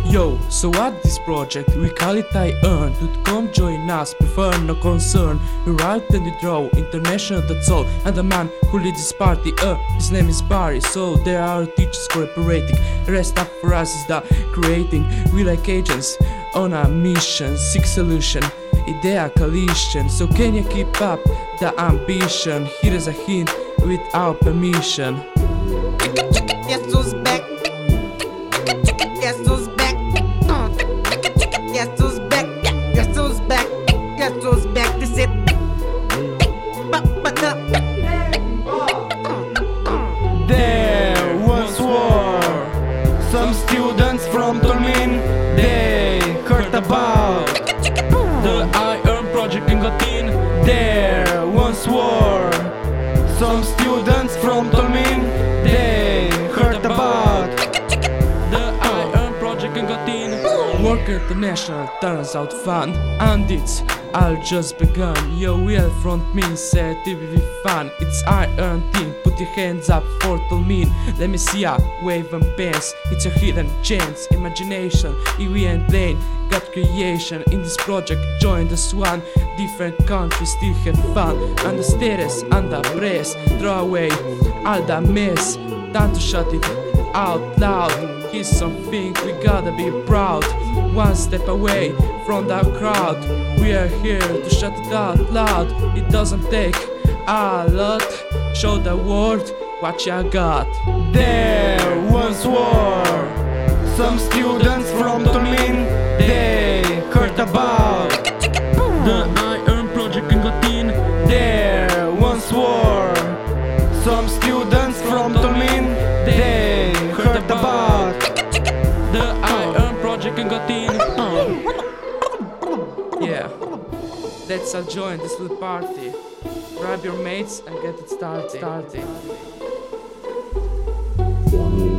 Yo, so what this project? We call it I Earn. Dude, come join us, prefer no concern. You write and you draw, international that's all. And the man who leads this party, his name is Barry. So there are teachers cooperating. Rest up for us is the creating. We like agents on a mission, seek solution, idea collision. So can you keep up the ambition? Here is a hint with our permission. Guess who's back? Guess who's back? Guess who's back? Guess who's back? Guess who's back? This it. There once were some students from Tolmin. They heard about The I Earn project in Gotin. There once were some students from Tolmin. They heard about The I Earn project in Gotin. Work International turns out fun, and it's all just begun. Yo, we'll front me, say TVV fun. It's I Earn team, put your hands up for Tolmin. Let me see ya, wave and pants. It's a hidden chance, imagination, EV and plane. Got creation in this project, join the swan. Different countries still have fun. And the status and the press, throw away all the mess. Time to shut it out loud. Here's something we gotta be proud. One step away from the crowd. We are here to shut it out loud. It doesn't take a lot. Show the world what you got. There once were some students from Tolmin. They heard about The I Earn project in Gotin. There once were some students from Tolmin. They heard about The I Earn project in Gotin. Yeah, let's all join this little party. Grab your mates and get it started.